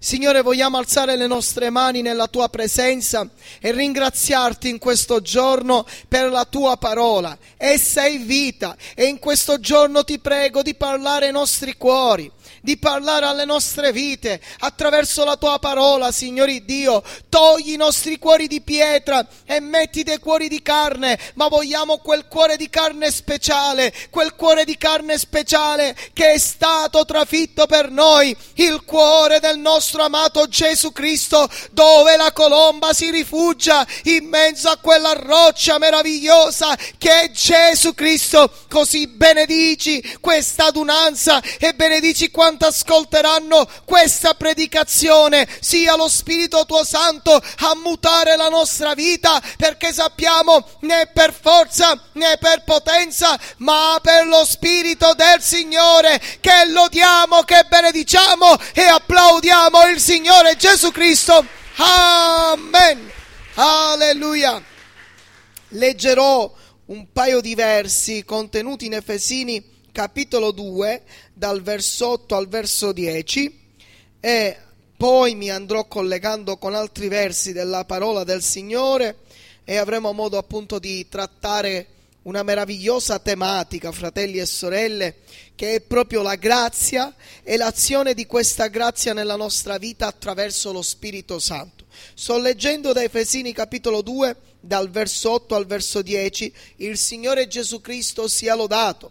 Signore, vogliamo alzare le nostre mani nella Tua presenza e ringraziarti in questo giorno per la Tua parola. Essa è vita e in questo giorno ti prego di parlare ai nostri cuori, di parlare alle nostre vite attraverso la Tua parola, Signore Dio. Togli i nostri cuori di pietra e metti dei cuori di carne, ma vogliamo quel cuore di carne speciale, quel cuore di carne speciale che è stato trafitto per noi, il cuore del nostro amato Gesù Cristo, dove la colomba si rifugia in mezzo a quella roccia meravigliosa che è Gesù Cristo. Così benedici questa adunanza e benedici quanto ascolteranno questa predicazione. Sia lo Spirito Tuo Santo a mutare la nostra vita, perché sappiamo né per forza né per potenza, ma per lo Spirito del Signore, che lodiamo, che benediciamo e applaudiamo il Signore Gesù Cristo. Amen. Alleluia. Leggerò un paio di versi contenuti in Efesini capitolo 2 dal verso 8 al verso 10 e poi mi andrò collegando con altri versi della parola del Signore e avremo modo appunto di trattare una meravigliosa tematica, fratelli e sorelle, che è proprio la grazia e l'azione di questa grazia nella nostra vita attraverso lo Spirito Santo. Sto leggendo da Efesini capitolo 2 dal verso 8 al verso 10. Il Signore Gesù Cristo sia lodato.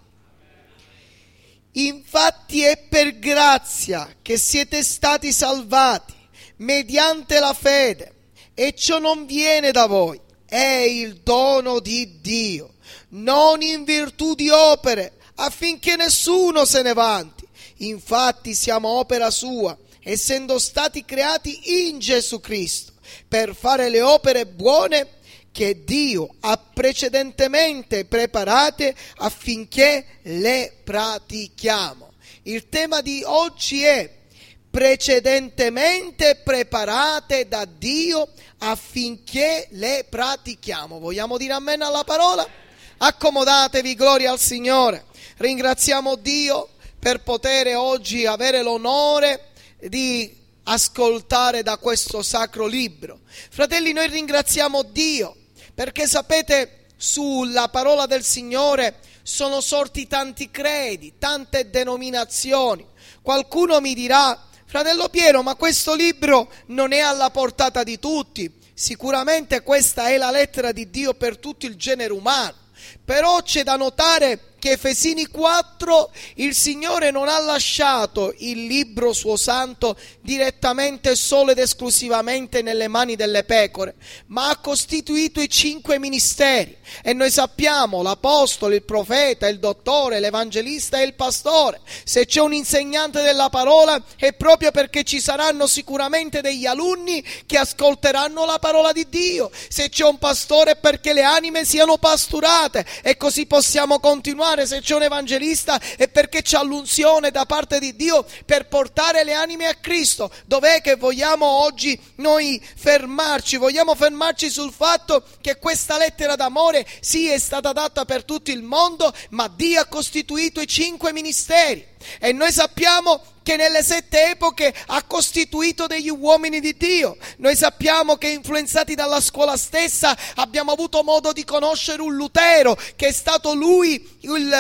Infatti è per grazia che siete stati salvati mediante la fede, e ciò non viene da voi, è il dono di Dio, non in virtù di opere, affinché nessuno se ne vanti. Infatti siamo opera sua, essendo stati creati in Gesù Cristo, per fare le opere buone che Dio ha precedentemente preparate affinché le pratichiamo. Il tema di oggi è precedentemente preparate da Dio affinché le pratichiamo. Vogliamo dire amen alla parola? Accomodatevi, gloria al Signore. Ringraziamo Dio per poter oggi avere l'onore di ascoltare da questo sacro libro. Fratelli, noi ringraziamo Dio perché sapete, sulla parola del Signore sono sorti tanti credi, tante denominazioni. Qualcuno mi dirà: fratello Piero, ma questo libro non è alla portata di tutti. Sicuramente questa è la lettera di Dio per tutto il genere umano, però c'è da notare che Efesini 4 il Signore non ha lasciato il libro suo santo direttamente solo ed esclusivamente nelle mani delle pecore, ma ha costituito i 5 ministeri, e noi sappiamo l'apostolo, il profeta, il dottore, l'evangelista e il pastore. Se c'è un insegnante della parola è proprio perché ci saranno sicuramente degli alunni che ascolteranno la parola di Dio. Se c'è un pastore è perché le anime siano pasturate, e così possiamo continuare. Se c'è un evangelista è perché c'è l'unzione da parte di Dio per portare le anime a Cristo. Dov'è che vogliamo oggi noi fermarci? Vogliamo fermarci sul fatto che questa lettera d'amore sì è stata data per tutto il mondo, ma Dio ha costituito i 5 ministeri. E noi sappiamo che nelle 7 epoche ha costituito degli uomini di Dio. Noi sappiamo che, influenzati dalla scuola stessa, abbiamo avuto modo di conoscere un Lutero, che è stato lui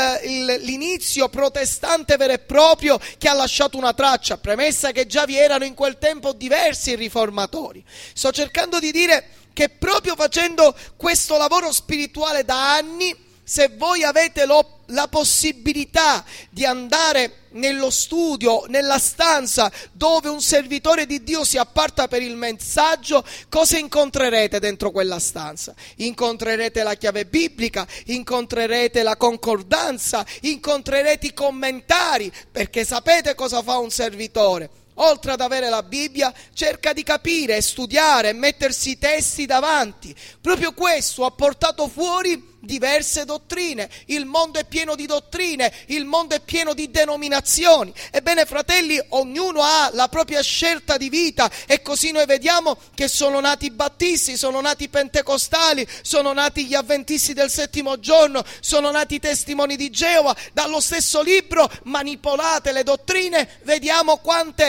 l'inizio protestante vero e proprio, che ha lasciato una traccia, premessa che già vi erano in quel tempo diversi riformatori. Sto cercando di dire che proprio facendo questo lavoro spirituale da anni, se voi avete la possibilità di andare nello studio, nella stanza dove un servitore di Dio si apparta per il messaggio, cosa incontrerete dentro quella stanza? Incontrerete la chiave biblica, incontrerete la concordanza, incontrerete i commentari, perché sapete cosa fa un servitore? Oltre ad avere la Bibbia, cerca di capire, studiare e mettersi i testi davanti. Proprio questo ha portato fuori diverse dottrine. Il mondo è pieno di dottrine, il mondo è pieno di denominazioni. Ebbene, fratelli, ognuno ha la propria scelta di vita, e così noi vediamo che sono nati i battisti, sono nati i pentecostali, sono nati gli avventisti del settimo giorno, sono nati i testimoni di Geova. Dallo stesso libro, manipolate le dottrine, vediamo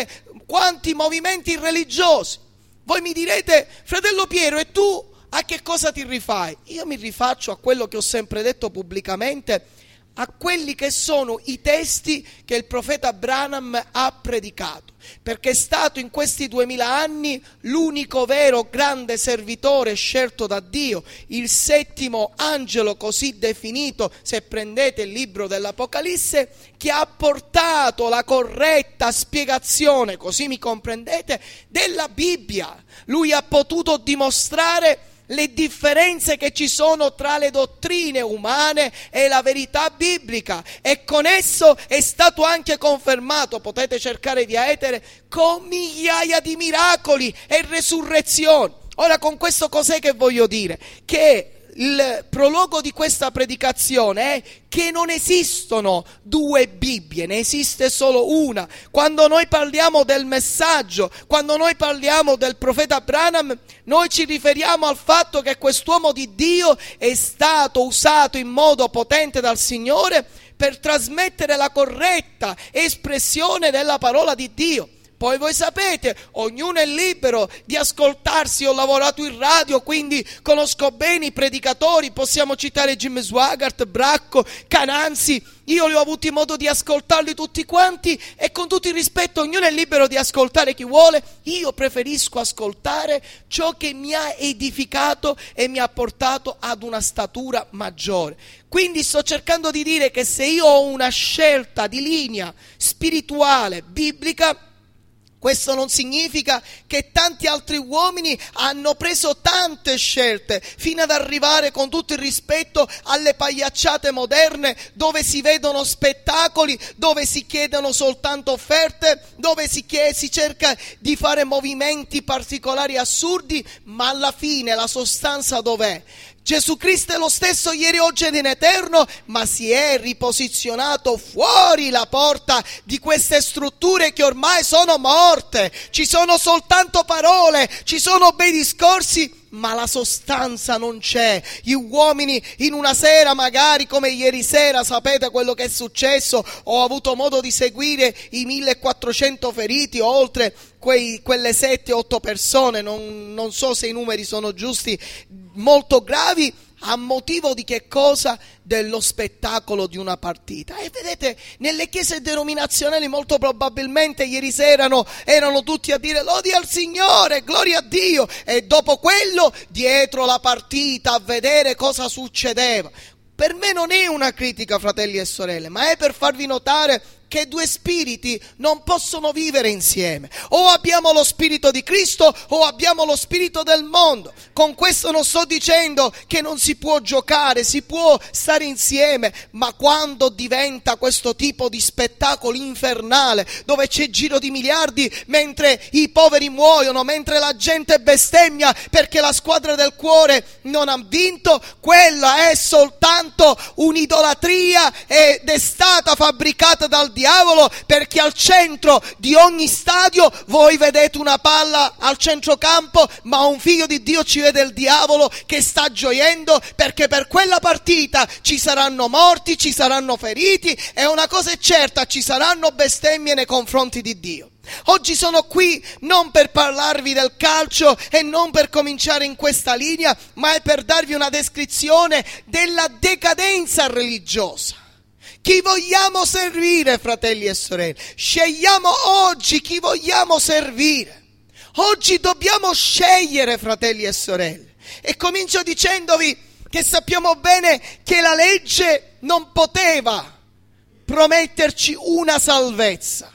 quanti movimenti religiosi. Voi mi direte: fratello Piero, e tu a che cosa ti rifai? Io mi rifaccio a quello che ho sempre detto pubblicamente, a quelli che sono i testi che il profeta Branham ha predicato, perché è stato in questi 2000 anni l'unico vero grande servitore scelto da Dio, il settimo angelo così definito, se prendete il libro dell'Apocalisse, che ha portato la corretta spiegazione, così mi comprendete, della Bibbia. Lui ha potuto dimostrare le differenze che ci sono tra le dottrine umane e la verità biblica, e con esso è stato anche confermato, potete cercare di etere, con migliaia di miracoli e resurrezioni. Ora, con questo cos'è che voglio dire? Che il prologo di questa predicazione è che non esistono due Bibbie, ne esiste solo una. Quando noi parliamo del messaggio, quando noi parliamo del profeta Branham, noi ci riferiamo al fatto che quest'uomo di Dio è stato usato in modo potente dal Signore per trasmettere la corretta espressione della parola di Dio. Poi voi sapete, ognuno è libero di ascoltarsi. Ho lavorato in radio, quindi conosco bene i predicatori. Possiamo citare Jim Swaggart, Bracco, Cananzi. Io li ho avuti modo di ascoltarli tutti quanti, e con tutto il rispetto, ognuno è libero di ascoltare chi vuole. Io preferisco ascoltare ciò che mi ha edificato e mi ha portato ad una statura maggiore. Quindi sto cercando di dire che se io ho una scelta di linea spirituale, biblica, questo non significa che tanti altri uomini hanno preso tante scelte fino ad arrivare, con tutto il rispetto, alle pagliacciate moderne, dove si vedono spettacoli, dove si chiedono soltanto offerte, dove si cerca di fare movimenti particolari assurdi, ma alla fine la sostanza dov'è? Gesù Cristo è lo stesso ieri, oggi ed in eterno, ma si è riposizionato fuori la porta di queste strutture che ormai sono morte. Ci sono soltanto parole, ci sono bei discorsi, ma la sostanza non c'è. Gli uomini in una sera, magari come ieri sera, sapete quello che è successo, ho avuto modo di seguire i 1400 feriti, oltre quelle 7-8 persone, non so se i numeri sono giusti, molto gravi, a motivo di che cosa? Dello spettacolo di una partita. E vedete, nelle chiese denominazionali molto probabilmente ieri sera erano tutti a dire lodi al Signore, gloria a Dio, e dopo quello dietro la partita a vedere cosa succedeva. Per me non è una critica, fratelli e sorelle, ma è per farvi notare che due spiriti non possono vivere insieme. O abbiamo lo spirito di Cristo o abbiamo lo spirito del mondo. Con questo non sto dicendo che non si può giocare, si può stare insieme, ma quando diventa questo tipo di spettacolo infernale, dove c'è giro di miliardi mentre i poveri muoiono, mentre la gente bestemmia perché la squadra del cuore non ha vinto, quella è soltanto un'idolatria ed è stata fabbricata dal diavolo, perché al centro di ogni stadio voi vedete una palla al centrocampo, ma un figlio di Dio ci vede il diavolo che sta gioiendo, perché per quella partita ci saranno morti, ci saranno feriti, e una cosa è certa, ci saranno bestemmie nei confronti di Dio. Oggi sono qui non per parlarvi del calcio e non per cominciare in questa linea, ma è per darvi una descrizione della decadenza religiosa. Chi vogliamo servire, fratelli e sorelle? Scegliamo oggi chi vogliamo servire. Oggi dobbiamo scegliere, fratelli e sorelle. E comincio dicendovi che sappiamo bene che la legge non poteva prometterci una salvezza.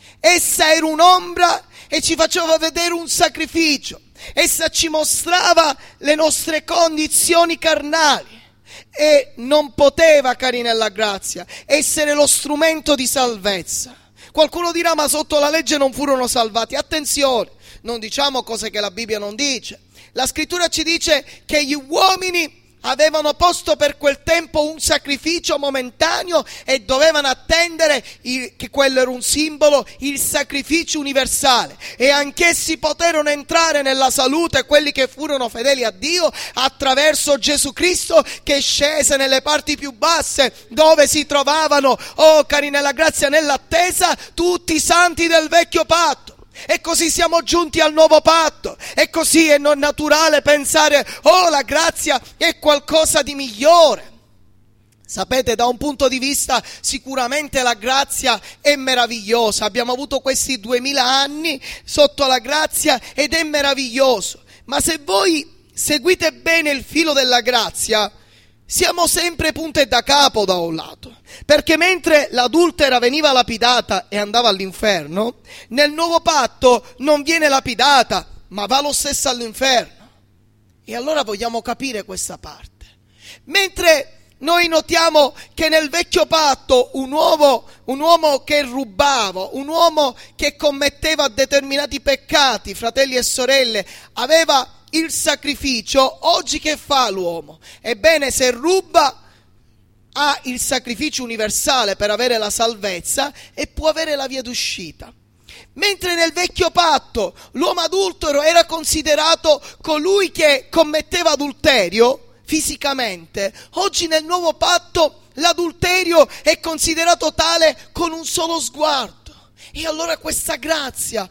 Essa era un'ombra e ci faceva vedere un sacrificio. Essa ci mostrava le nostre condizioni carnali. E non poteva, cari nella grazia, essere lo strumento di salvezza. Qualcuno dirà: ma sotto la legge non furono salvati. Attenzione, non diciamo cose che la Bibbia non dice. La scrittura ci dice che gli uomini avevano posto per quel tempo un sacrificio momentaneo e dovevano attendere che quello era un simbolo, il sacrificio universale, e anch'essi poterono entrare nella salute, quelli che furono fedeli a Dio, attraverso Gesù Cristo, che scese nelle parti più basse dove si trovavano, oh cari nella grazia, nell'attesa, tutti i santi del vecchio patto. E così siamo giunti al nuovo patto. E così è non naturale pensare, oh, la grazia è qualcosa di migliore. Sapete, da un punto di vista sicuramente la grazia è meravigliosa. Abbiamo avuto questi 2000 anni sotto la grazia ed è meraviglioso. Ma se voi seguite bene il filo della grazia, siamo sempre punte da capo da un lato. Perché mentre l'adultera veniva lapidata e andava all'inferno, nel nuovo patto non viene lapidata, ma va lo stesso all'inferno. E allora vogliamo capire questa parte. Mentre noi notiamo che nel vecchio patto un uomo che rubava, un uomo che commetteva determinati peccati, fratelli e sorelle, aveva il sacrificio. Oggi che fa l'uomo? Ebbene, se ruba ha il sacrificio universale per avere la salvezza e può avere la via d'uscita. Mentre nel vecchio patto l'uomo adultero era considerato colui che commetteva adulterio fisicamente, oggi nel nuovo patto l'adulterio è considerato tale con un solo sguardo. E allora questa grazia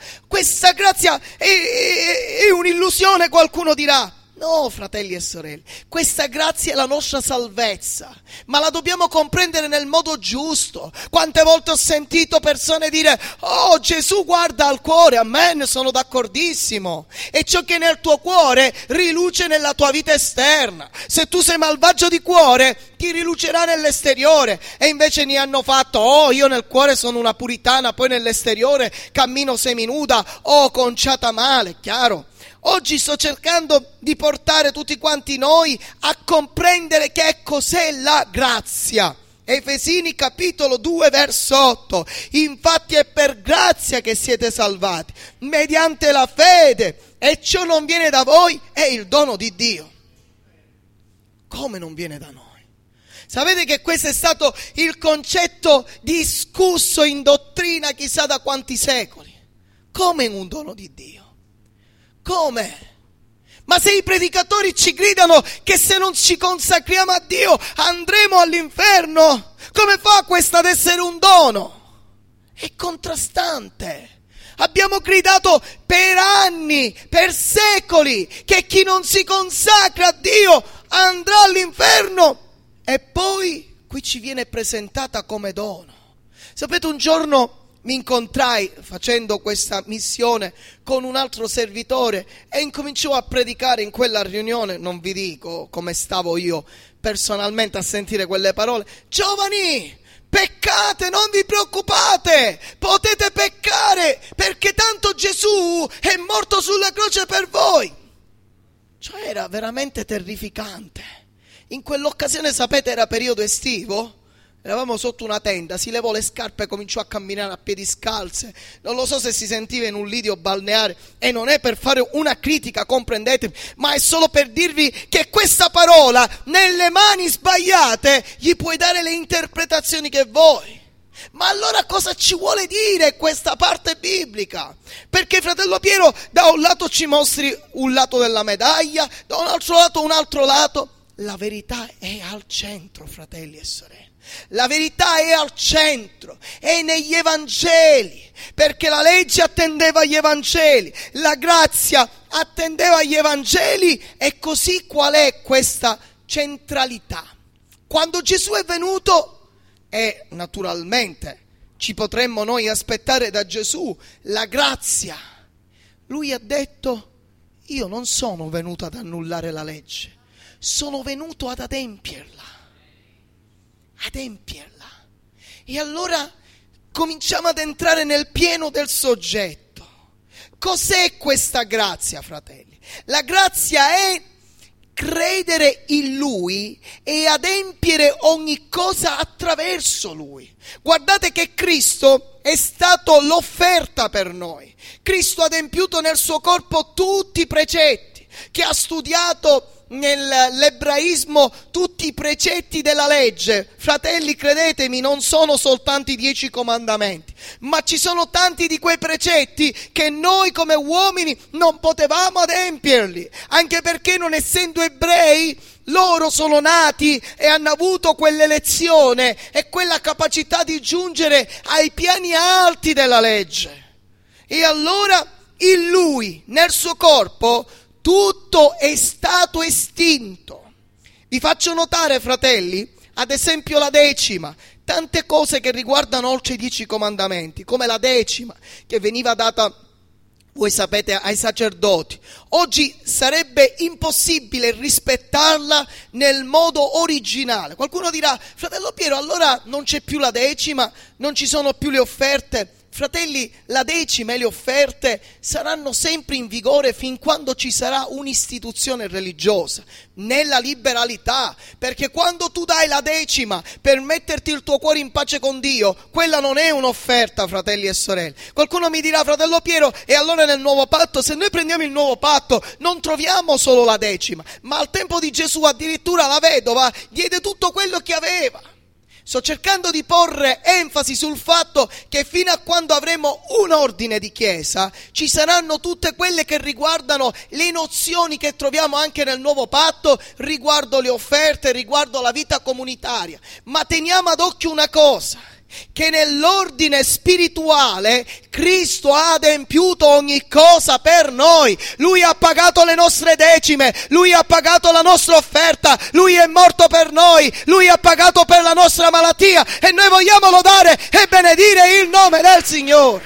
è un'illusione, qualcuno dirà. No, fratelli e sorelle, questa grazia è la nostra salvezza, ma la dobbiamo comprendere nel modo giusto. Quante volte ho sentito persone dire, oh, Gesù guarda al cuore, amen, sono d'accordissimo. E ciò che è nel tuo cuore riluce nella tua vita esterna. Se tu sei malvagio di cuore, ti rilucerà nell'esteriore. E invece ne hanno fatto, oh, io nel cuore sono una puritana, poi nell'esteriore cammino seminuda, oh, conciata male, chiaro? Oggi sto cercando di portare tutti quanti noi a comprendere che cos'è la grazia. Efesini capitolo 2 verso 8. Infatti è per grazia che siete salvati, mediante la fede, e ciò non viene da voi, è il dono di Dio. Come non viene da noi? Sapete che questo è stato il concetto discusso in dottrina chissà da quanti secoli. Come un dono di Dio? Come? Ma se i predicatori ci gridano che se non ci consacriamo a Dio andremo all'inferno, come fa questo ad essere un dono? È contrastante. Abbiamo gridato per anni, per secoli, che chi non si consacra a Dio andrà all'inferno, e poi qui ci viene presentata come dono. Sapete, un giorno mi incontrai facendo questa missione con un altro servitore e incominciò a predicare in quella riunione. Non vi dico come stavo io personalmente a sentire quelle parole. Giovani, peccate, non vi preoccupate, potete peccare perché tanto Gesù è morto sulla croce per voi. Cioè era veramente terrificante. In quell'occasione, sapete, era periodo estivo. Eravamo sotto una tenda, si levò le scarpe e cominciò a camminare a piedi scalze. Non lo so se si sentiva in un lidio balneare, e non è per fare una critica, comprendetemi, ma è solo per dirvi che questa parola nelle mani sbagliate gli puoi dare le interpretazioni che vuoi. Ma allora cosa ci vuole dire questa parte biblica? Perché fratello Piero da un lato ci mostri un lato della medaglia, da un altro lato. La verità è al centro, fratelli e sorelle. La verità è al centro, è negli Evangeli, perché la legge attendeva gli Evangeli, la grazia attendeva gli Evangeli, e così qual è questa centralità? Quando Gesù è venuto, e naturalmente ci potremmo noi aspettare da Gesù la grazia, lui ha detto: io non sono venuto ad annullare la legge, sono venuto ad adempierla. E allora cominciamo ad entrare nel pieno del soggetto. Cos'è questa grazia, fratelli? La grazia è credere in Lui e adempiere ogni cosa attraverso Lui. Guardate che Cristo è stato l'offerta per noi. Cristo ha adempiuto nel suo corpo tutti i precetti, che ha studiato nell'ebraismo tutti i precetti della legge. Fratelli, credetemi, non sono soltanto i 10 comandamenti, ma ci sono tanti di quei precetti che noi come uomini non potevamo adempierli, anche perché, non essendo ebrei, loro sono nati e hanno avuto quell'elezione e quella capacità di giungere ai piani alti della legge. E allora in Lui, nel suo corpo, tutto è stato estinto. Vi faccio notare, fratelli, ad esempio la decima, tante cose che riguardano oltre i 10 comandamenti, come la decima che veniva data, voi sapete, ai sacerdoti. Oggi sarebbe impossibile rispettarla nel modo originale. Qualcuno dirà: fratello Piero, allora non c'è più la decima, non ci sono più le offerte. Fratelli, la decima e le offerte saranno sempre in vigore fin quando ci sarà un'istituzione religiosa, nella liberalità, perché quando tu dai la decima per metterti il tuo cuore in pace con Dio, quella non è un'offerta, fratelli e sorelle. Qualcuno mi dirà: fratello Piero, e allora nel nuovo patto, se noi prendiamo il nuovo patto, non troviamo solo la decima, ma al tempo di Gesù addirittura la vedova diede tutto quello che aveva. Sto cercando di porre enfasi sul fatto che fino a quando avremo un ordine di chiesa ci saranno tutte quelle che riguardano le nozioni che troviamo anche nel nuovo patto riguardo le offerte, riguardo la vita comunitaria. Ma teniamo ad occhio una cosa, che nell'ordine spirituale Cristo ha adempiuto ogni cosa per noi. Lui ha pagato le nostre decime, Lui ha pagato la nostra offerta, Lui è morto per noi, Lui ha pagato per la nostra malattia e noi vogliamo lodare e benedire il nome del Signore.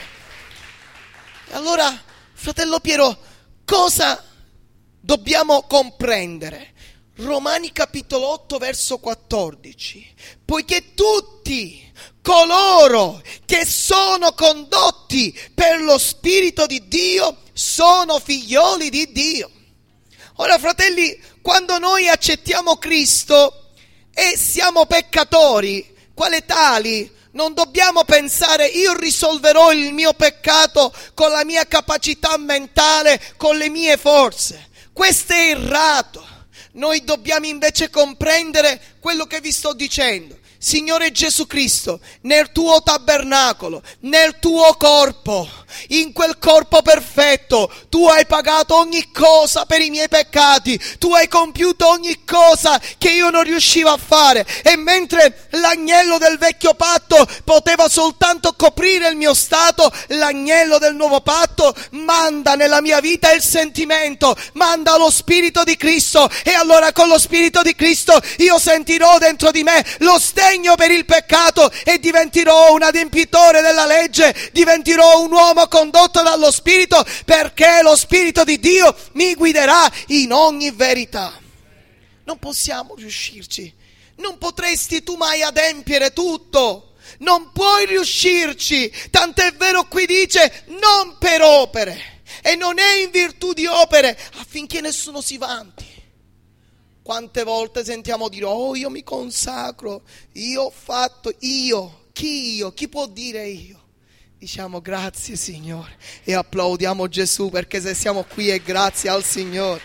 E allora, fratello Piero, cosa dobbiamo comprendere? Romani capitolo 8 verso 14: poiché tutti coloro che sono condotti per lo Spirito di Dio sono figlioli di Dio. Ora, fratelli, quando noi accettiamo Cristo e siamo peccatori, quale tali, non dobbiamo pensare: io risolverò il mio peccato con la mia capacità mentale, con le mie forze. Questo è errato. Noi dobbiamo invece comprendere quello che vi sto dicendo. Signore Gesù Cristo, nel tuo tabernacolo, nel tuo corpo, in quel corpo perfetto, tu hai pagato ogni cosa per i miei peccati, tu hai compiuto ogni cosa che io non riuscivo a fare. E mentre l'agnello del vecchio patto poteva soltanto coprire il mio stato, l'agnello del nuovo patto manda nella mia vita il sentimento, manda lo Spirito di Cristo, e allora con lo Spirito di Cristo io sentirò dentro di me lo stegno per il peccato e diventerò un adempitore della legge, diventerò un uomo condotto dallo Spirito, perché lo Spirito di Dio mi guiderà in ogni verità. Non possiamo riuscirci, non potresti tu mai adempiere tutto, non puoi riuscirci, tant'è vero qui dice non per opere, e non è in virtù di opere affinché nessuno si vanti. Quante volte sentiamo dire: oh, io mi consacro, io ho fatto, io, chi può dire io? Diciamo: grazie Signore, e applaudiamo Gesù, perché se siamo qui è grazie al Signore.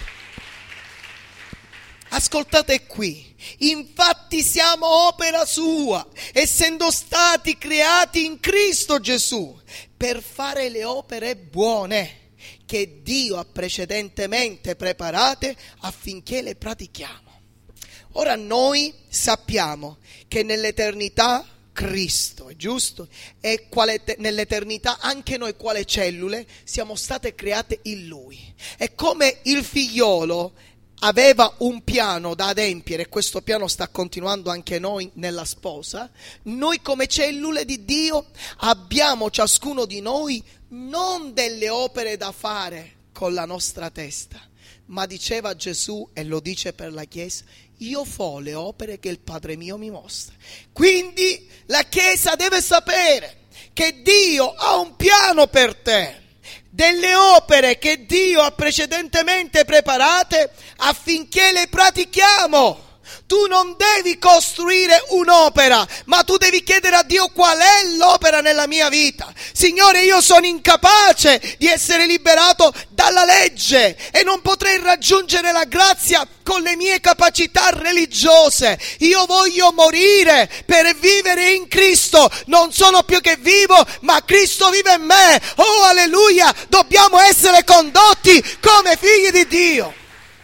Ascoltate qui: infatti siamo opera sua, essendo stati creati in Cristo Gesù per fare le opere buone che Dio ha precedentemente preparate affinché le pratichiamo. Ora noi sappiamo che nell'eternità Cristo, è giusto? E nell'eternità anche noi quale cellule siamo state create in Lui. E come il figliolo aveva un piano da adempiere, e questo piano sta continuando anche noi nella sposa, noi come cellule di Dio abbiamo ciascuno di noi non delle opere da fare con la nostra testa, ma diceva Gesù, e lo dice per la Chiesa: io fo le opere che il Padre mio mi mostra. Quindi la Chiesa deve sapere che Dio ha un piano per te, delle opere che Dio ha precedentemente preparate affinché le pratichiamo. Tu non devi costruire un'opera, ma tu devi chiedere a Dio: qual è l'opera nella mia vita? Signore, io sono incapace di essere liberato dalla legge e non potrei raggiungere la grazia con le mie capacità religiose. Io voglio morire per vivere in Cristo. Non sono più che vivo, ma Cristo vive in me. Oh, alleluia! Dobbiamo essere condotti come figli di Dio.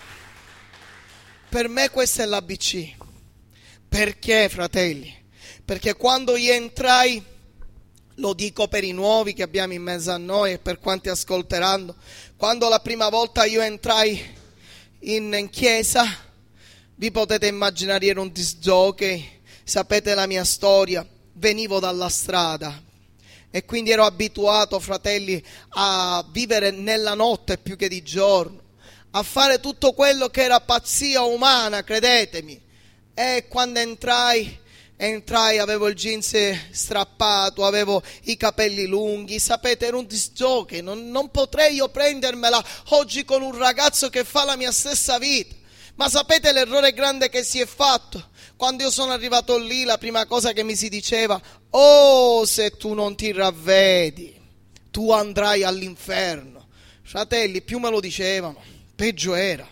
Per me questo è l'ABC. Perché, fratelli? Perché quando io entrai, Lo dico per i nuovi che abbiamo in mezzo a noi e per quanti ascolteranno. Quando la prima volta io entrai in chiesa, vi potete immaginare, era un disc jockey, sapete la mia storia, venivo dalla strada e quindi ero abituato, fratelli, a vivere nella notte più che di giorno, a fare tutto quello che era pazzia umana, credetemi. E quando entrai, avevo il jeans strappato, avevo i capelli lunghi, sapete, era un disc jockey, non potrei io prendermela oggi con un ragazzo che fa la mia stessa vita. Ma sapete l'errore grande che si è fatto? Quando io sono arrivato lì, la prima cosa che mi si diceva: oh, se tu non ti ravvedi, tu andrai all'inferno. Fratelli, più me lo dicevano, peggio era.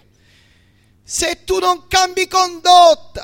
Se tu non cambi condotta,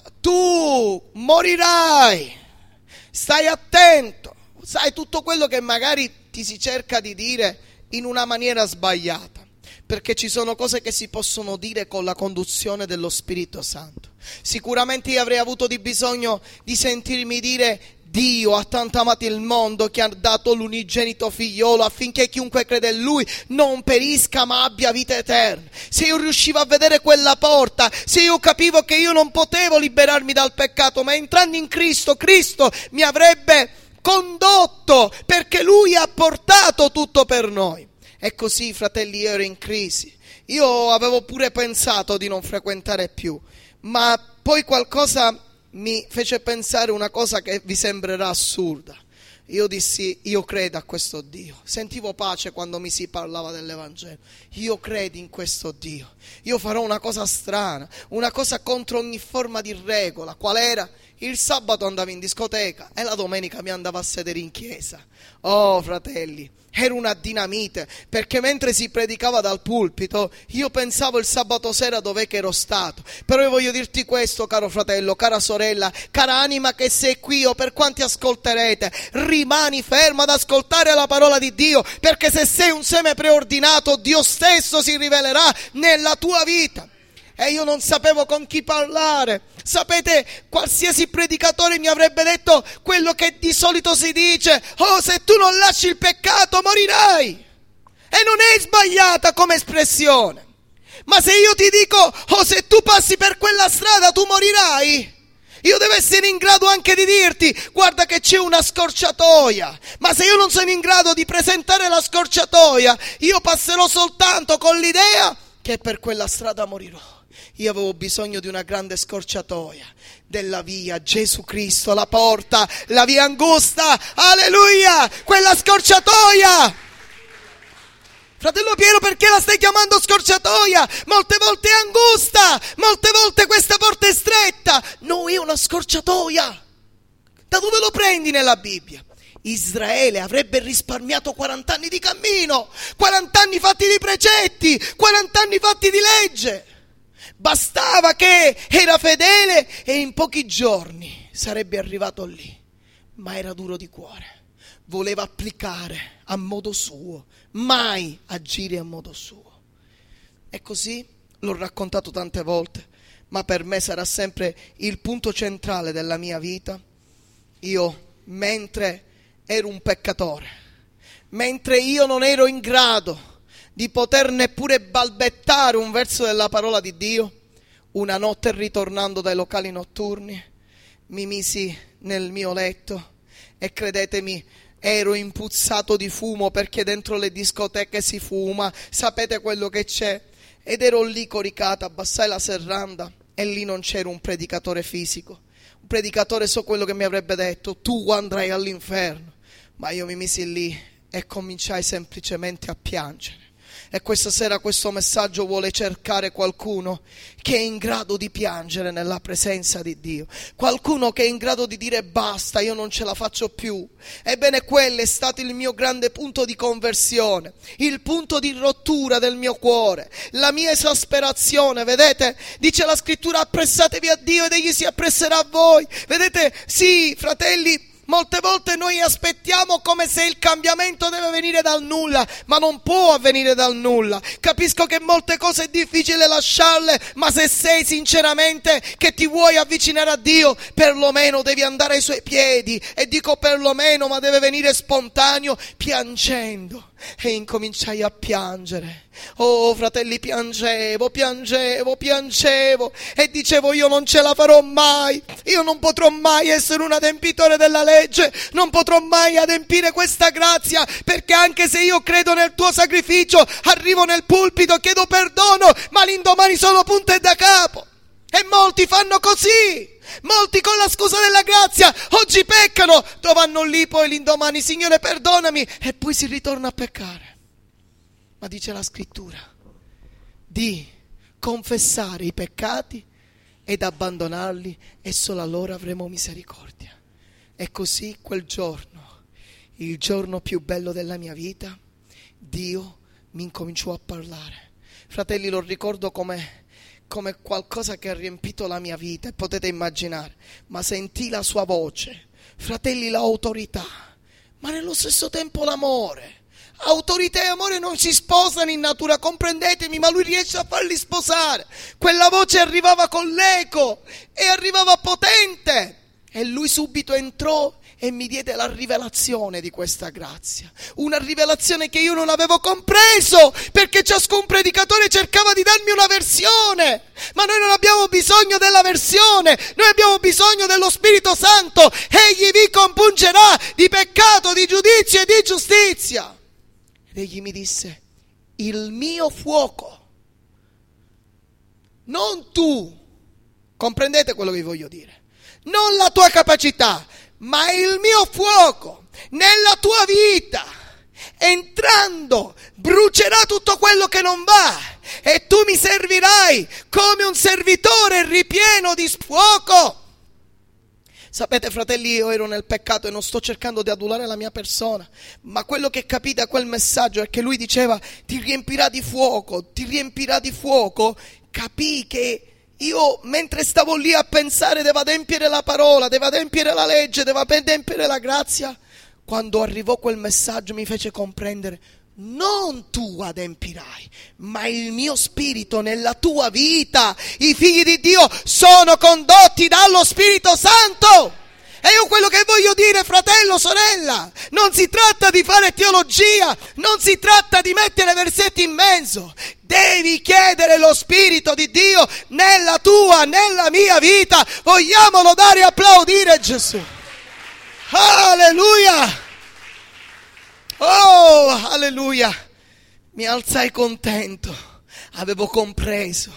tu morirai. Stai attento. Sai, tutto quello che magari ti si cerca di dire in una maniera sbagliata. Perché ci sono cose che si possono dire con la conduzione dello Spirito Santo. Sicuramente io avrei avuto di bisogno di sentirmi dire: Dio ha tanto amato il mondo che ha dato l'unigenito figliolo affinché chiunque crede in Lui non perisca ma abbia vita eterna. Se io riuscivo a vedere quella porta, se io capivo che io non potevo liberarmi dal peccato, ma entrando in Cristo, Cristo mi avrebbe condotto, perché Lui ha portato tutto per noi. E così, fratelli, io ero in crisi. Io avevo pure pensato di non frequentare più, ma poi qualcosa mi fece pensare una cosa che vi sembrerà assurda. Io dissi: io credo a questo Dio. Sentivo pace quando mi si parlava dell'Evangelo. Io credo in questo Dio. Io farò una cosa strana, una cosa contro ogni forma di regola. Qual era? Il sabato andavo in discoteca e la domenica mi andavo a sedere in chiesa. Oh, fratelli, era una dinamite, perché mentre si predicava dal pulpito io pensavo il sabato sera dov'è che ero stato. Però io voglio dirti questo, caro fratello, cara sorella, cara anima che sei qui o per quanti ascolterete: rimani fermo ad ascoltare la parola di Dio, perché se sei un seme preordinato, Dio stesso si rivelerà nella tua vita. E io non sapevo con chi parlare. Sapete, qualsiasi predicatore mi avrebbe detto quello che di solito si dice: oh, se tu non lasci il peccato morirai. E non è sbagliata come espressione, ma se io ti dico: oh, se tu passi per quella strada tu morirai, io devo essere in grado anche di dirti: guarda che c'è una scorciatoia. Ma se io non sono in grado di presentare la scorciatoia, io passerò soltanto con l'idea che per quella strada morirò. Io avevo bisogno di una grande scorciatoia, della via Gesù Cristo, la porta, la via angusta, alleluia, quella scorciatoia. Fratello Piero, perché la stai chiamando scorciatoia? Molte volte è angusta, molte volte questa porta è stretta. No, è una scorciatoia. Da dove lo prendi nella Bibbia? Israele avrebbe risparmiato 40 anni di cammino, 40 anni fatti di precetti, 40 anni fatti di legge. Bastava che era fedele e in pochi giorni sarebbe arrivato lì. Ma era duro di cuore, voleva applicare a modo suo, mai agire a modo suo. E così l'ho raccontato tante volte, ma per me sarà sempre il punto centrale della mia vita. Io, mentre ero un peccatore, mentre io non ero in grado di poter neppure balbettare un verso della parola di Dio, una notte, ritornando dai locali notturni, mi misi nel mio letto e credetemi, ero impuzzato di fumo, perché dentro le discoteche si fuma, sapete quello che c'è. Ed ero lì coricato, abbassai la serranda e lì non c'era un predicatore fisico. Un predicatore, so quello che mi avrebbe detto: tu andrai all'inferno. Ma io mi misi lì e cominciai semplicemente a piangere. E questa sera questo messaggio vuole cercare qualcuno che è in grado di piangere nella presenza di Dio, qualcuno che è in grado di dire: basta, io non ce la faccio più. Ebbene, quello è stato il mio grande punto di conversione, il punto di rottura del mio cuore, la mia esasperazione. Vedete, dice la scrittura: appressatevi a Dio ed egli si appresserà a voi. Vedete, sì, fratelli, Molte volte noi aspettiamo come se il cambiamento deve venire dal nulla, ma non può avvenire dal nulla. Capisco che molte cose è difficile lasciarle, ma se sei sinceramente che ti vuoi avvicinare a Dio, perlomeno devi andare ai suoi piedi. E dico perlomeno, ma deve venire spontaneo, piangendo. E incominciai a piangere. Oh fratelli, piangevo e dicevo: io non ce la farò mai, io non potrò mai essere un adempitore della legge, non potrò mai adempiere questa grazia, perché anche se io credo nel tuo sacrificio, arrivo nel pulpito, chiedo perdono, ma l'indomani sono punto e da capo. E molti fanno così. Molti con la scusa della grazia oggi peccano, vanno lì poi l'indomani: Signore perdonami, e poi si ritorna a peccare. Ma dice la scrittura di confessare i peccati ed abbandonarli, e solo allora avremo misericordia. E così quel giorno, il giorno più bello della mia vita, Dio mi incominciò a parlare. Fratelli, lo ricordo come qualcosa che ha riempito la mia vita, e potete immaginare, ma sentì la sua voce, fratelli, l'autorità, ma nello stesso tempo l'amore. Autorità e amore non si sposano in natura, comprendetemi, ma lui riesce a farli sposare. Quella voce arrivava con l'eco e arrivava potente, e lui subito entrò e mi diede la rivelazione di questa grazia, una rivelazione che io non avevo compreso, perché ciascun predicatore cercava di darmi una versione, ma noi non abbiamo bisogno della versione, noi abbiamo bisogno dello Spirito Santo. Egli vi compungerà di peccato, di giudizio e di giustizia. Ed egli mi disse: il mio fuoco, non tu, comprendete quello che vi voglio dire, non la tua capacità, ma il mio fuoco nella tua vita, entrando, brucerà tutto quello che non va, e tu mi servirai come un servitore ripieno di fuoco. Sapete, fratelli, io ero nel peccato e non sto cercando di adulare la mia persona, ma quello che capì da quel messaggio è che lui diceva: ti riempirà di fuoco, ti riempirà di fuoco. Capì che io, mentre stavo lì a pensare devo adempiere la parola, devo adempiere la legge, devo adempiere la grazia, quando arrivò quel messaggio mi fece comprendere: non tu adempirai, ma il mio spirito nella tua vita. I figli di Dio sono condotti dallo Spirito Santo. E io quello che voglio dire, fratello, sorella, non si tratta di fare teologia, non si tratta di mettere versetti in mezzo. Devi chiedere lo Spirito di Dio nella tua, nella mia vita. Vogliamo lodare e applaudire Gesù. Alleluia. Oh, alleluia. Mi alzai contento. Avevo compreso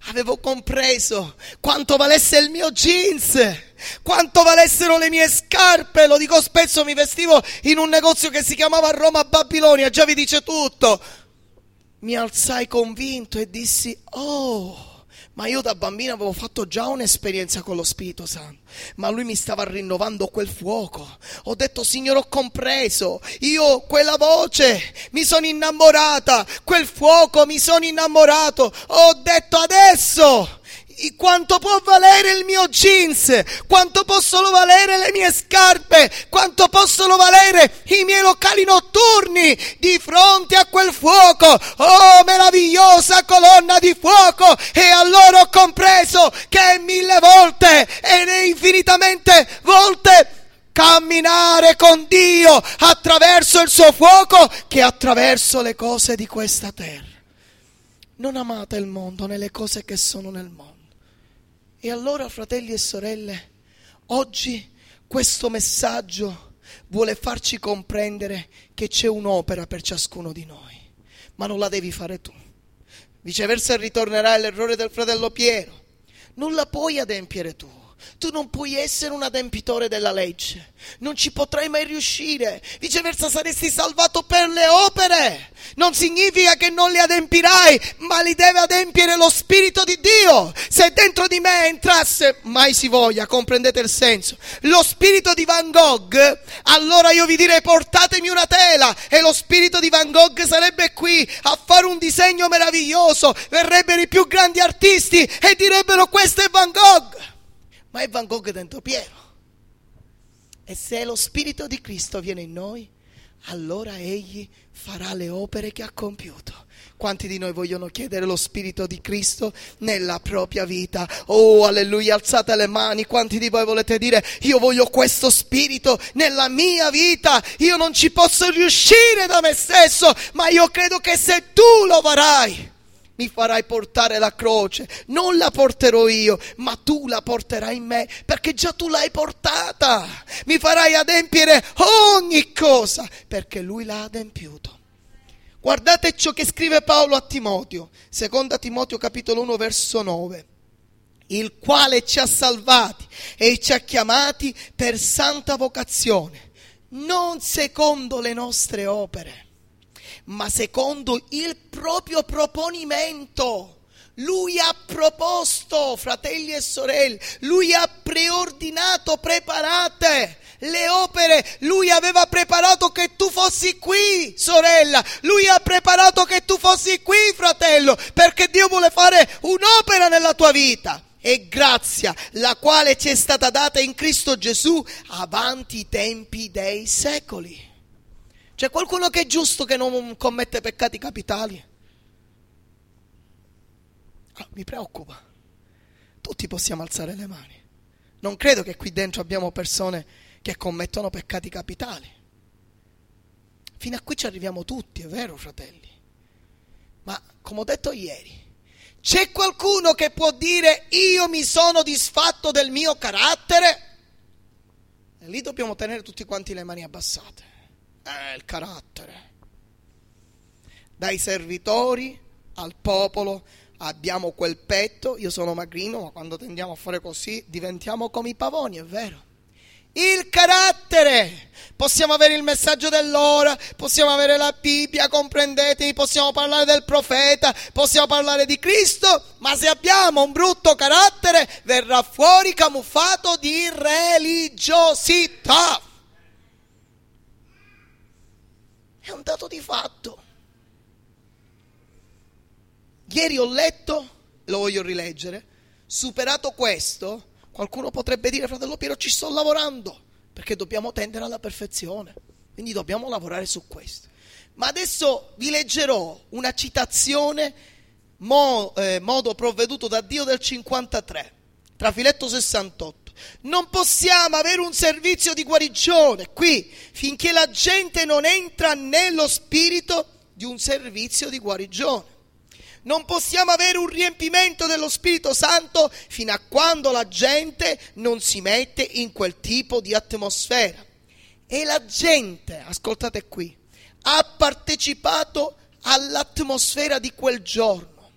quanto valesse il mio jeans, quanto valessero le mie scarpe. Lo dico spesso, mi vestivo in un negozio che si chiamava Roma Babilonia, già vi dice tutto. Mi alzai convinto e dissi: oh, ma io da bambino avevo fatto già un'esperienza con lo Spirito Santo, ma lui mi stava rinnovando quel fuoco. Ho detto: Signore, ho compreso, io quella voce mi sono innamorata, quel fuoco mi sono innamorato. Ho detto: adesso quanto può valere il mio jeans, quanto possono valere le mie scarpe, quanto possono valere i miei locali notturni di fronte a quel fuoco. Oh, meravigliosa colonna di fuoco. E allora ho compreso che è 1000 volte ed è infinitamente volte camminare con Dio attraverso il suo fuoco che attraverso le cose di questa terra. Non amate il mondo né le cose che sono nel mondo. E allora, fratelli e sorelle, oggi questo messaggio vuole farci comprendere che c'è un'opera per ciascuno di noi, ma non la devi fare tu. Viceversa ritornerà l'errore del fratello Piero: non la puoi adempiere tu. Tu non puoi essere un adempitore della legge, non ci potrai mai riuscire. Viceversa saresti salvato per le opere. Non significa che non le adempirai, ma li deve adempiere lo Spirito di Dio. Se dentro di me entrasse, mai si voglia, comprendete il senso, lo spirito di Van Gogh, allora io vi direi: portatemi una tela, e lo spirito di Van Gogh sarebbe qui a fare un disegno meraviglioso. Verrebbero i più grandi artisti e direbbero: questo è Van Gogh. Ma è Van Gogh dentro Piero. E se lo Spirito di Cristo viene in noi, allora Egli farà le opere che ha compiuto. Quanti di noi vogliono chiedere lo Spirito di Cristo nella propria vita? Oh, alleluia, alzate le mani. Quanti di voi volete dire: io voglio questo Spirito nella mia vita? Io non ci posso riuscire da me stesso, ma io credo che se tu lo farai, mi farai portare la croce. Non la porterò io, ma tu la porterai in me, perché già tu l'hai portata. Mi farai adempiere ogni cosa, perché Lui l'ha adempiuto. Guardate ciò che scrive Paolo a Timoteo, 2 Timoteo capitolo 1 verso 9. Il quale ci ha salvati e ci ha chiamati per santa vocazione, non secondo le nostre opere, ma secondo il proprio proponimento. Lui ha proposto, fratelli e sorelle, Lui ha preordinato, preparate le opere. Lui aveva preparato che tu fossi qui, sorella. Lui ha preparato che tu fossi qui, fratello, perché Dio vuole fare un'opera nella tua vita. E grazia, la quale ci è stata data in Cristo Gesù avanti i tempi dei secoli. C'è qualcuno che è giusto che non commette peccati capitali? Mi preoccupa. Tutti possiamo alzare le mani. Non credo che qui dentro abbiamo persone che commettono peccati capitali. Fino a qui ci arriviamo tutti, è vero, fratelli? Ma come ho detto ieri, c'è qualcuno che può dire: io mi sono disfatto del mio carattere? E lì dobbiamo tenere tutti quanti le mani abbassate. Il carattere. Dai servitori al popolo abbiamo quel petto. Io sono magrino, ma quando tendiamo a fare così diventiamo come i pavoni, è vero? Il carattere. Possiamo avere il messaggio dell'ora, possiamo avere la Bibbia, comprendetemi, possiamo parlare del profeta, possiamo parlare di Cristo, ma se abbiamo un brutto carattere verrà fuori camuffato di religiosità. È un dato di fatto. Ieri ho letto, lo voglio rileggere, superato questo, qualcuno potrebbe dire: fratello Piero, ci sto lavorando, perché dobbiamo tendere alla perfezione, quindi dobbiamo lavorare su questo. Ma adesso vi leggerò una citazione, modo provveduto da Dio del 53, trafiletto 68. Non possiamo avere un servizio di guarigione qui finché la gente non entra nello spirito di un servizio di guarigione. Non possiamo avere un riempimento dello Spirito Santo fino a quando la gente non si mette in quel tipo di atmosfera. E la gente, ascoltate qui, ha partecipato all'atmosfera di quel giorno.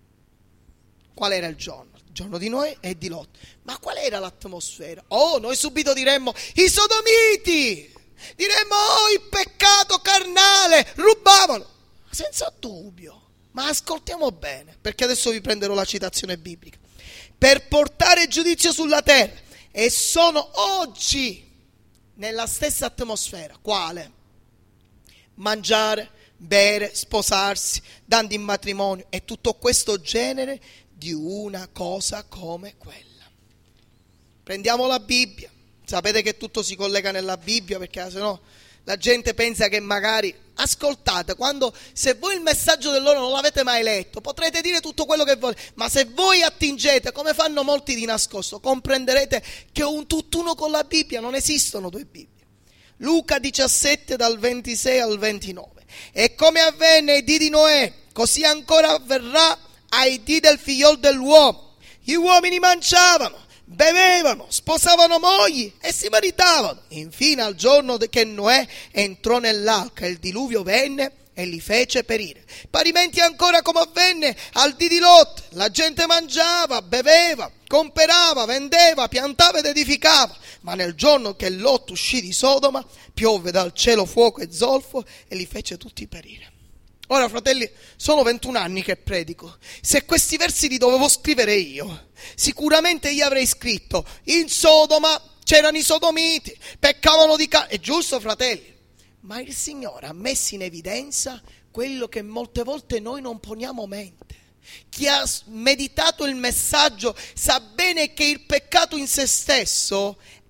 Qual era il giorno? Il giorno di Noè e di Lot. Ma qual era l'atmosfera? Oh, noi subito diremmo: i sodomiti! Diremmo: oh, il peccato carnale! Rubavano! Senza dubbio. Ma ascoltiamo bene, perché adesso vi prenderò la citazione biblica. Per portare giudizio sulla terra, e sono oggi nella stessa atmosfera. Quale? Mangiare, bere, sposarsi, dando in matrimonio e tutto questo genere di una cosa come quella. Prendiamo la Bibbia. Sapete che tutto si collega nella Bibbia, perché se no la gente pensa che magari, ascoltate, se voi il messaggio dell'ora non l'avete mai letto, potrete dire tutto quello che volete, ma se voi attingete, come fanno molti di nascosto, comprenderete che un tutt'uno con la Bibbia, non esistono due Bibbie. Luca 17 dal 26 al 29. E come avvenne ai dì di Noè, così ancora avverrà ai dì del figliol dell'uomo. Gli uomini mangiavano, bevevano, sposavano mogli e si maritavano. Infine al giorno che Noè entrò nell'arca, il diluvio venne e li fece perire. Parimenti ancora come avvenne al dì di Lot, la gente mangiava, beveva, comperava, vendeva, piantava ed edificava. Ma nel giorno che Lot uscì di Sodoma, piovve dal cielo fuoco e zolfo e li fece tutti perire. Ora, fratelli, sono 21 anni che predico. Se questi versi li dovevo scrivere io, sicuramente io avrei scritto: in Sodoma c'erano i sodomiti, peccavano di carne. È giusto, fratelli? Ma il Signore ha messo in evidenza quello che molte volte noi non poniamo mente. Chi ha meditato il messaggio sa bene che il peccato in se stesso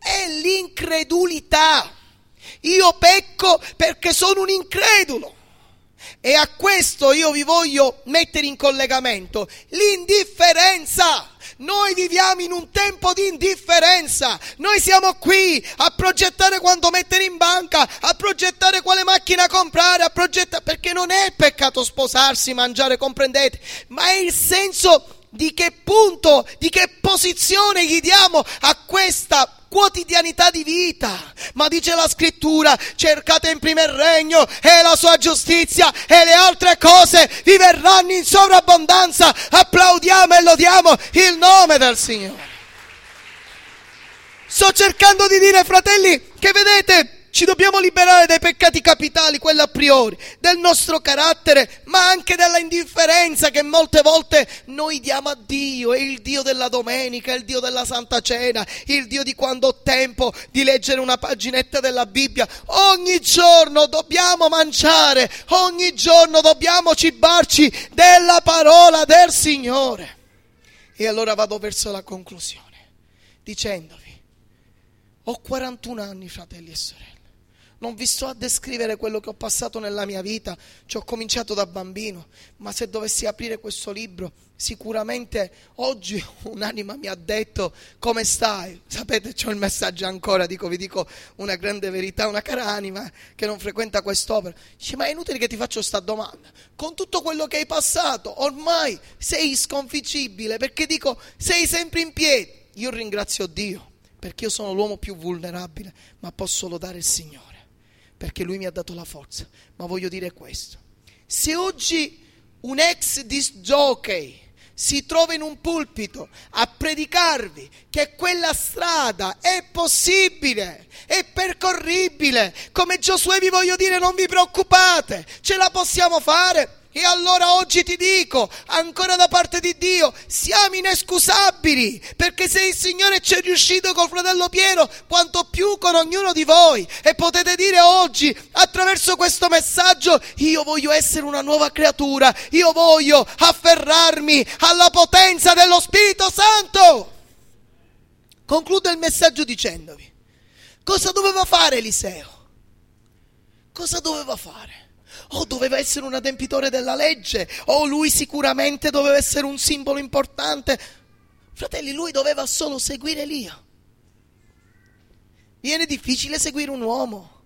è l'incredulità. Io pecco perché sono un incredulo. E a questo io vi voglio mettere in collegamento l'indifferenza. Noi viviamo in un tempo di indifferenza. Noi siamo qui a progettare quanto mettere in banca, a progettare quale macchina comprare, a progettare, perché non è peccato sposarsi, mangiare, comprendete, ma è il senso di che punto, di che posizione gli diamo a questa quotidianità di vita. Ma dice la scrittura: cercate in primo il regno e la sua giustizia e le altre cose vi verranno in sovrabbondanza. Applaudiamo e lodiamo il nome del Signore. Sto cercando di dire, fratelli, che vedete, ci dobbiamo liberare dai peccati capitali, quelli a priori, del nostro carattere, ma anche della indifferenza che molte volte noi diamo a Dio. È il Dio della domenica, è il Dio della Santa Cena, il Dio di quando ho tempo di leggere una paginetta della Bibbia. Ogni giorno dobbiamo mangiare, ogni giorno dobbiamo cibarci della parola del Signore. E allora vado verso la conclusione, dicendovi: ho 41 anni, fratelli e sorelle. Non vi sto a descrivere quello che ho passato nella mia vita, ci ho cominciato da bambino, ma se dovessi aprire questo libro, sicuramente oggi un'anima mi ha detto: come stai? Sapete, c'ho il messaggio ancora, vi dico una grande verità, una cara anima che non frequenta quest'opera, dice: ma è inutile che ti faccio sta domanda, con tutto quello che hai passato, ormai sei sconfiggibile, perché dico, sei sempre in piedi. Io ringrazio Dio, perché io sono l'uomo più vulnerabile, ma posso lodare il Signore, perché Lui mi ha dato la forza. Ma voglio dire questo: se oggi un ex disc jockey si trova in un pulpito a predicarvi che quella strada è possibile, è percorribile, come Giosuè vi voglio dire: non vi preoccupate, ce la possiamo fare. E allora oggi ti dico, ancora da parte di Dio, siamo inescusabili, perché se il Signore ci è riuscito col fratello Piero, quanto più con ognuno di voi. E potete dire oggi, attraverso questo messaggio: io voglio essere una nuova creatura, io voglio afferrarmi alla potenza dello Spirito Santo. Concludo il messaggio dicendovi: cosa doveva fare Eliseo? Cosa doveva fare? O doveva essere un adempitore della legge, o lui sicuramente doveva essere un simbolo importante. Fratelli, lui doveva solo seguire Elia. Viene difficile seguire un uomo?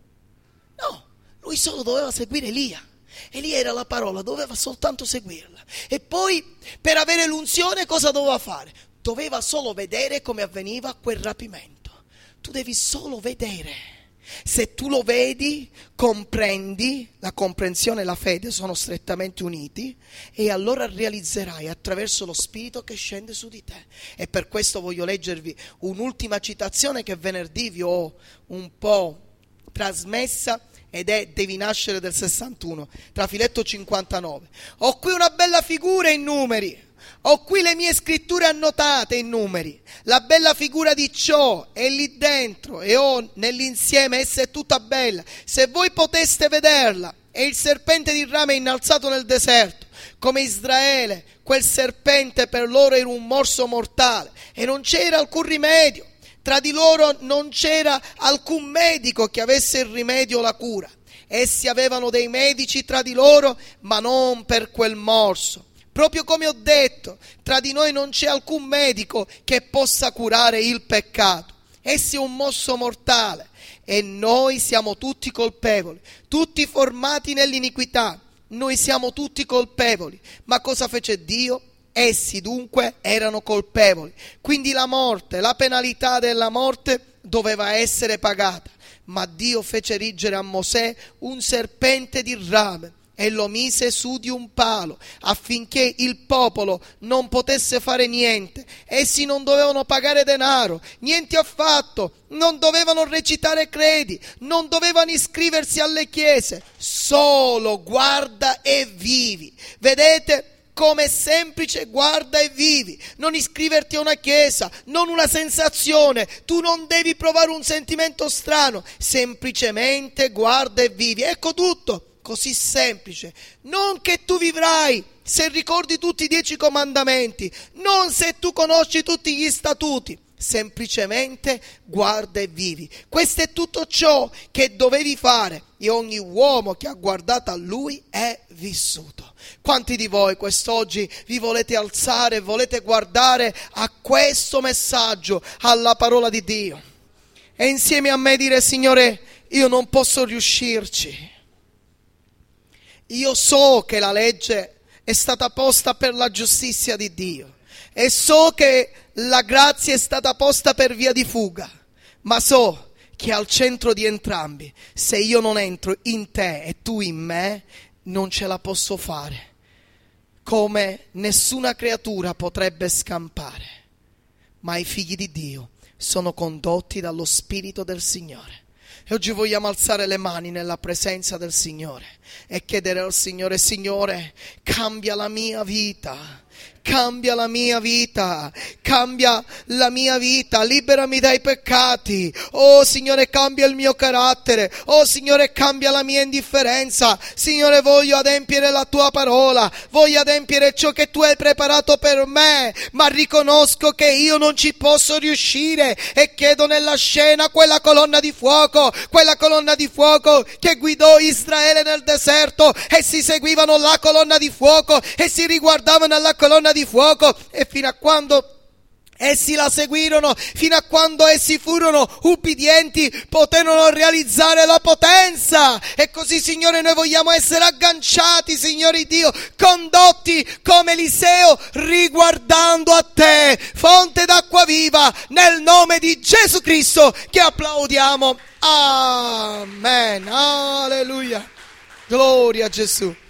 No, lui solo doveva seguire Elia. Elia era la parola, doveva soltanto seguirla. E poi, per avere l'unzione, cosa doveva fare? Doveva solo vedere come avveniva quel rapimento. Tu devi solo vedere. Se tu lo vedi, comprendi, la comprensione e la fede sono strettamente uniti, e allora realizzerai attraverso lo Spirito che scende su di te. E per questo voglio leggervi un'ultima citazione che venerdì vi ho un po' trasmessa, ed è Devi nascere del 61, trafiletto 59. Ho qui una bella figura in numeri. Ho qui le mie scritture annotate in numeri. La bella figura di ciò è lì dentro, e nell'insieme essa è tutta bella. Se voi poteste vederla. E il serpente di rame innalzato nel deserto, come Israele, quel serpente per loro era un morso mortale, e non c'era alcun rimedio. Tra di loro non c'era alcun medico che avesse il rimedio o la cura. Essi avevano dei medici tra di loro, ma non per quel morso. Proprio come ho detto, tra di noi non c'è alcun medico che possa curare il peccato. Essi è un morso mortale, e noi siamo tutti colpevoli, tutti formati nell'iniquità. Noi siamo tutti colpevoli. Ma cosa fece Dio? Essi dunque erano colpevoli. Quindi la morte, la penalità della morte doveva essere pagata. Ma Dio fece erigere a Mosè un serpente di rame e lo mise su di un palo, affinché il popolo non potesse fare niente. Essi non dovevano pagare denaro, niente affatto, non dovevano recitare credi, non dovevano iscriversi alle chiese, solo guarda e vivi. Vedete? Come è semplice, guarda e vivi. Non iscriverti a una chiesa, non una sensazione. Tu non devi provare un sentimento strano, semplicemente guarda e vivi. Ecco tutto. Così semplice. Non che tu vivrai se ricordi tutti i 10 comandamenti, non se tu conosci tutti gli statuti, semplicemente guarda e vivi. Questo è tutto ciò che dovevi fare, e ogni uomo che ha guardato a lui è vissuto. Quanti di voi quest'oggi vi volete alzare e volete guardare a questo messaggio, alla parola di Dio, e insieme a me dire: Signore, io non posso riuscirci. Io so che la legge è stata posta per la giustizia di Dio e so che la grazia è stata posta per via di fuga, ma so che al centro di entrambi, se io non entro in te e tu in me, non ce la posso fare, come nessuna creatura potrebbe scampare, ma i figli di Dio sono condotti dallo Spirito del Signore. E oggi vogliamo alzare le mani nella presenza del Signore e chiedere al Signore: Signore, cambia la mia vita. Cambia la mia vita, cambia la mia vita, liberami dai peccati. Oh Signore, cambia il mio carattere. Oh Signore, cambia la mia indifferenza. Signore, voglio adempiere la tua parola, voglio adempiere ciò che tu hai preparato per me, ma riconosco che io non ci posso riuscire e chiedo nella scena quella colonna di fuoco che guidò Israele nel deserto, e si seguivano la colonna di fuoco e si riguardavano alla colonna di fuoco, e fino a quando essi la seguirono, fino a quando essi furono ubbidienti, poterono realizzare la potenza. E così, Signore, noi vogliamo essere agganciati, Signore Dio, condotti come Eliseo, riguardando a te, fonte d'acqua viva, nel nome di Gesù Cristo che applaudiamo. Amen. Alleluia. Gloria a Gesù.